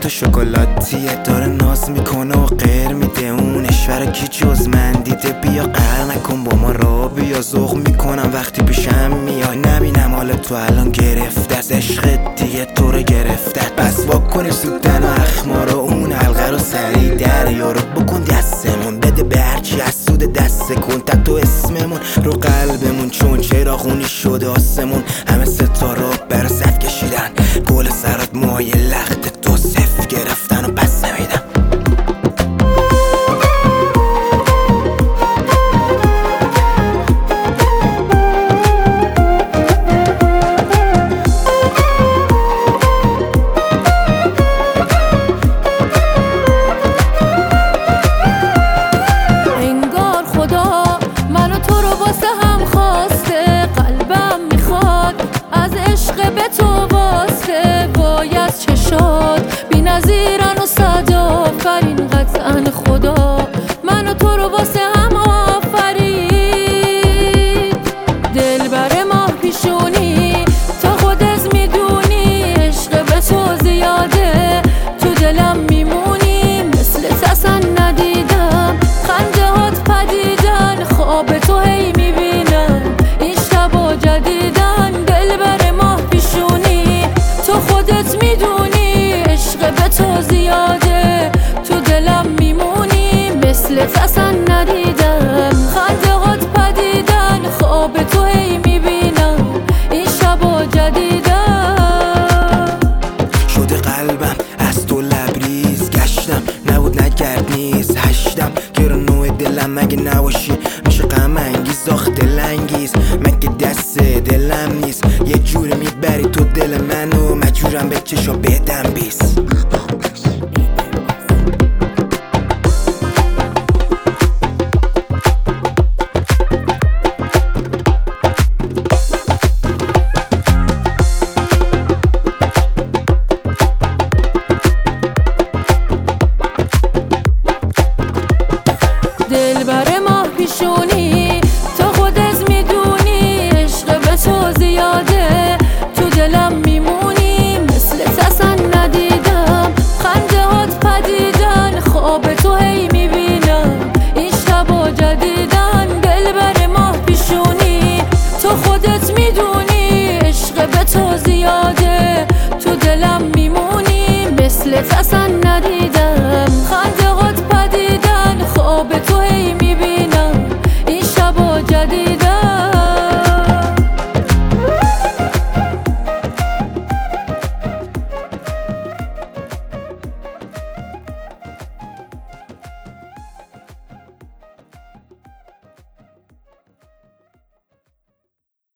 تو شکلاتیه، داره ناز میکنه و غیر میده. اون اشوره کی جز من دیده؟ بیا قهر نکن با ما را بیا، ذوق میکنم وقتی پیشم میای. نبینم حال تو الان گرفته از عشق دیگه تو رو گرفتت. بس واکنش سودن و اخمارو، اون حلقه رو سریع دریا رو بکن دستمون، بده به هرچی از سود دست کن. تو اسممون رو قلبمون چون چراغونی شده آسمون. همه ستاره برا صف کشیدن، گل سرات موهای لخت تو صف گرفتن و پس نمیدم. تو واسه باید چشاد بی نظیرن و صد آفرین قطعا خدا من و تو رو واسه هم آفرید. دل بر ماه پیشونی تا خودت میدونی، عشق به تو زیاده تو دلم میمونی. مثل اصلا ندیدم خنده هات پدیدن، خواب تو هی میبینم این شبا جدیدن. دل بر ماه پیشونی تو خودت میدونی، عشق به تو زیاده تو دلم میمونی. مثل اصلا ندیدم خنده هات پدیدن، خواب تو هی میبینم این شبا جدیدن. شده قلبم از تو لبریز، گشتم نبود نکرد نیست هشتم. گرانوی دلم مگه نباشی میشه غم انگیز آخ دلانگیز. مگه دست دلم نیست یه جوری میبری تو دل منو، مجبورم به چشم بدم بیست.